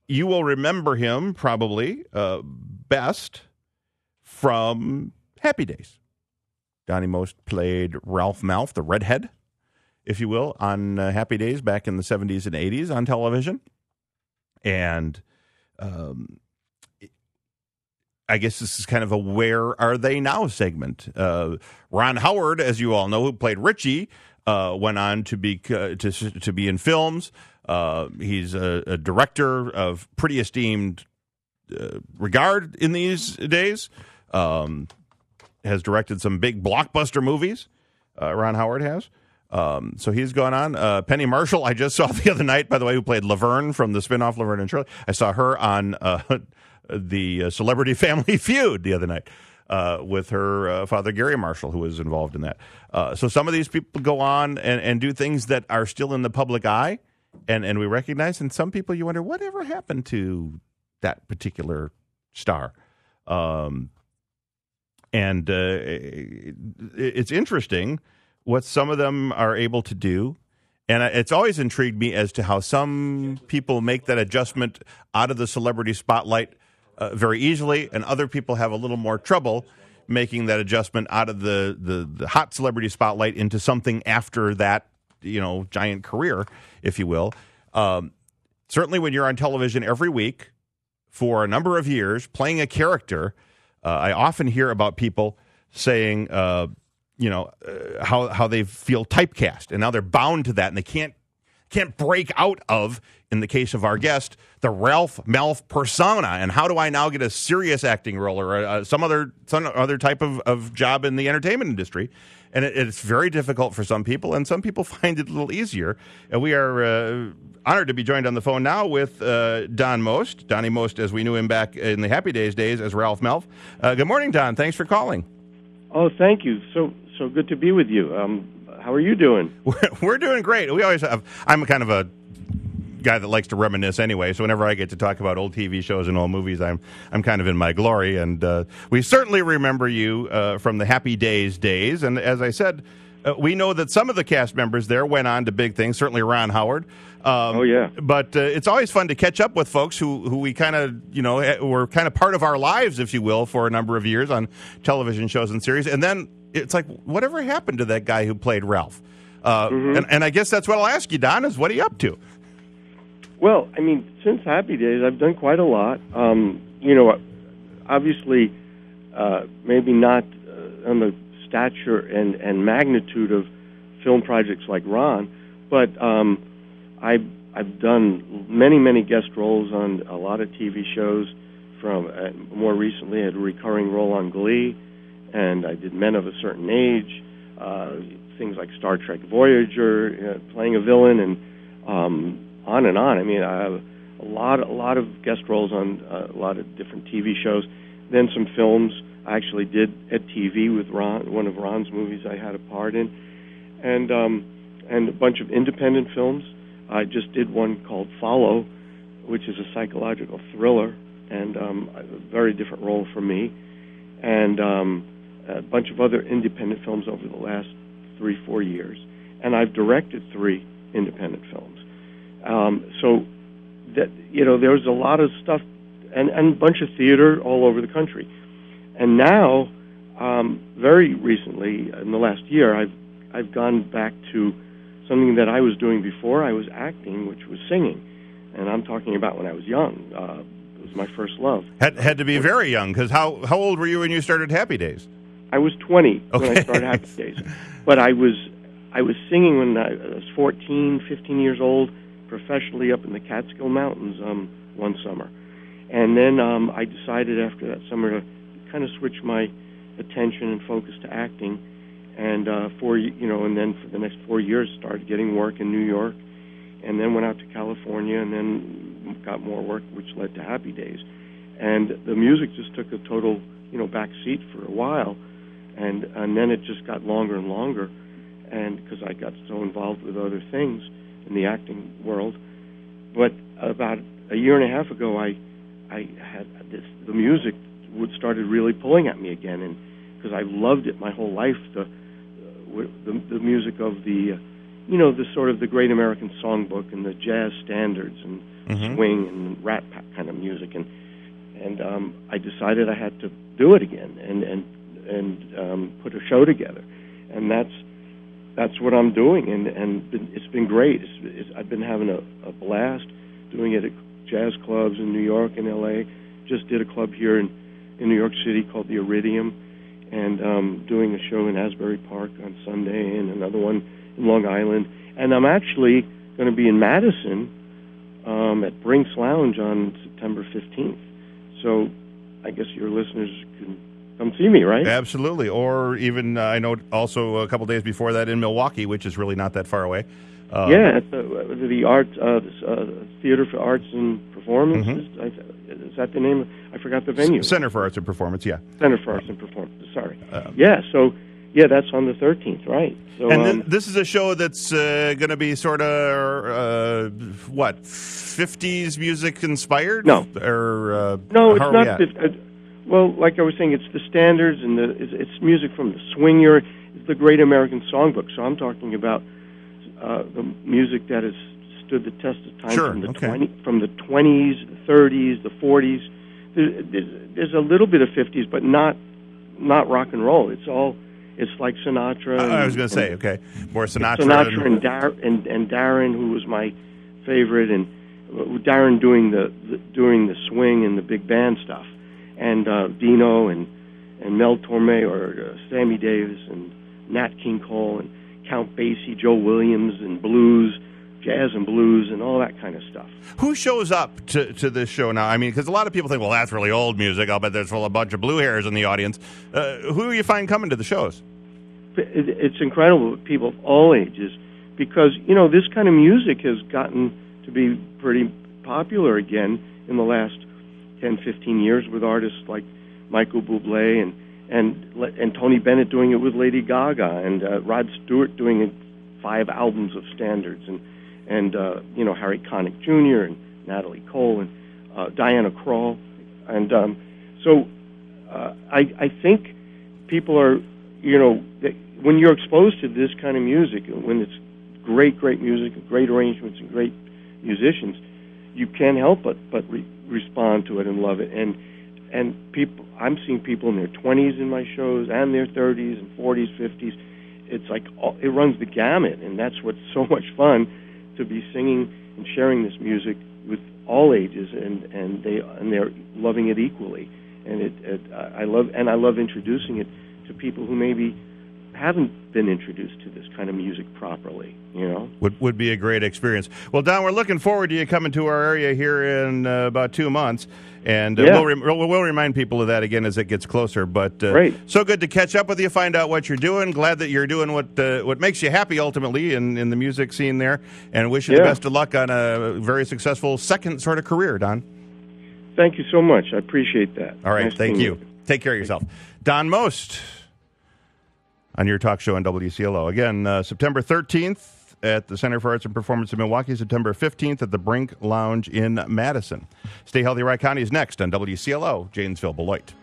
you will remember him probably best from Happy Days. Donnie Most played Ralph Malph, the redhead, if you will, on Happy Days back in the 70s and 80s on television. And I guess this is kind of a Where Are They Now segment. Ron Howard, as you all know, who played Richie, went on to be in films. He's a director of pretty esteemed regard in these days. Has directed some big blockbuster movies. Ron Howard has. So he's gone on. Penny Marshall, I just saw the other night, by the way, who played Laverne from the spinoff Laverne and Shirley. I saw her on the Celebrity Family Feud the other night with her father, Gary Marshall, who was involved in that. So some of these people go on and do things that are still in the public eye, and we recognize. And some people, you wonder, whatever happened to that particular star? And it's interesting what some of them are able to do. And it's always intrigued me as to how some people make that adjustment out of the celebrity spotlight very easily, and other people have a little more trouble making that adjustment out of the hot celebrity spotlight into something after that, giant career, if you will. Certainly when you're on television every week for a number of years playing a character, I often hear about people saying, how they feel typecast, and now they're bound to that, and they can't break out of, in the case of our guest, the Ralph Malph persona. And how do I now get a serious acting role or some other type of job in the entertainment industry? And it's very difficult for some people, and some people find it a little easier. And we are honored to be joined on the phone now with Don Most, Donnie Most, as we knew him back in the Happy Days as Ralph Malph. Good morning, Don. Thanks for calling. Oh, thank you. So good to be with you. How are you doing? We're doing great. We always have. I'm kind of a guy that likes to reminisce anyway, so whenever I get to talk about old TV shows and old movies, I'm kind of in my glory. And we certainly remember you from the Happy Days days. And as I said, we know that some of the cast members there went on to big things. Certainly Ron Howard. Oh yeah. But it's always fun to catch up with folks who we kind of were kind of part of our lives, if you will, for a number of years on television shows and series. And then it's like, whatever happened to that guy who played Ralph? And I guess that's what I'll ask you, Don, is what are you up to? Well, I mean, since Happy Days, I've done quite a lot. Obviously, maybe not on the stature and magnitude of film projects like Ron, but I've done many guest roles on a lot of TV shows. From more recently, I had a recurring role on Glee, and I did Men of a Certain Age, things like Star Trek Voyager, playing a villain, and on and on. I mean, I have a lot of guest roles on a lot of different TV shows. Then some films I actually did at TV with Ron, one of Ron's movies I had a part in, and a bunch of independent films. I just did one called Follow, which is a psychological thriller, and a very different role for me, and a bunch of other independent films over the last 3-4 years. And I've directed 3 independent films. So that there was a lot of stuff and a bunch of theater all over the country. And now, very recently, in the last year, I've gone back to something that I was doing before I was acting, which was singing. And I'm talking about when I was young. It was my first love. Had to be very young, because how old were you when you started Happy Days? I was 20 when I started Happy Days. But I was singing when I was 14, 15 years old, professionally up in the Catskill Mountains one summer. And then I decided after that summer to kind of switch my attention and focus to acting. And and then for the next 4 years started getting work in New York, and then went out to California, and then got more work, which led to Happy Days. And the music just took a total back seat for a while, and then it just got longer and longer, and because I got so involved with other things in the acting world. But about a year and a half ago, I had the music started really pulling at me again, and because I loved it my whole life, the music of the sort of the Great American Songbook and the jazz standards and swing and rat pack kind of music, and I decided I had to do it again and put a show together, and that's what I'm doing, and it's been great. I've been having a blast doing it at jazz clubs in New York and L.A. Just did a club here in New York City called the Iridium, and doing a show in Asbury Park on Sunday and another one in Long Island. And I'm actually going to be in Madison at Brinks Lounge on September 15th. So I guess your listeners can come see me, right? Absolutely. Or even, I know also a couple days before that in Milwaukee, which is really not that far away. At the Art Theater for Arts and Performances. Is that the name? I forgot the venue. Center for Arts and Performance, yeah. Center for Arts and Performance, sorry. That's on the 13th, right. So, and this is a show that's going to be sort of, 50s music inspired? No. No, it's not. Well, like I was saying, it's the standards, and it's music from the swing era. It's the Great American Songbook. So I'm talking about the music that has stood the test of time from the 20s, the 30s, the 40s. There's a little bit of 50s, but not rock and roll. It's like Sinatra. I was going to say, okay, more Sinatra. Sinatra and Darren, who was my favorite, and Darren doing the swing and the big band stuff, and Dino and Mel Torme or Sammy Davis and Nat King Cole and Count Basie, Joe Williams, and blues, jazz and blues, and all that kind of stuff. Who shows up to this show now? I mean, because a lot of people think, well, that's really old music. I'll bet there's a bunch of blue hairs in the audience. Who do you find coming to the shows? It's incredible, people of all ages, because, this kind of music has gotten to be pretty popular again in the last 10, 15 years with artists like Michael Bublé and Tony Bennett doing it with Lady Gaga, and Rod Stewart doing 5 albums of standards, and Harry Connick Jr. and Natalie Cole and Diana Krall, and so I think people are, when you're exposed to this kind of music, when it's great music, and great arrangements, and great musicians, you can't help but respond to it and love it, and people. I'm seeing people in their 20s in my shows, and their 30s and 40s, 50s. It's like it runs the gamut, and that's what's so much fun, to be singing and sharing this music with all ages, and they're loving it equally. And I love introducing it to people who maybe haven't been introduced to this kind of music properly. Would be a great experience. Well, Don, we're looking forward to you coming to our area here in about 2 months. And we'll remind people of that again as it gets closer. But Great. So good to catch up with you, find out what you're doing. Glad that you're doing what makes you happy ultimately in the music scene there. And wish you the best of luck on a very successful second sort of career, Don. Thank you so much. I appreciate that. All right, thank you. Take care of yourself. Don Most on your talk show on WCLO. Again, September 13th. At the Center for Arts and Performance in Milwaukee, September 15th at the Brink Lounge in Madison. Stay Healthy, Wright County is next on WCLO, Janesville, Beloit.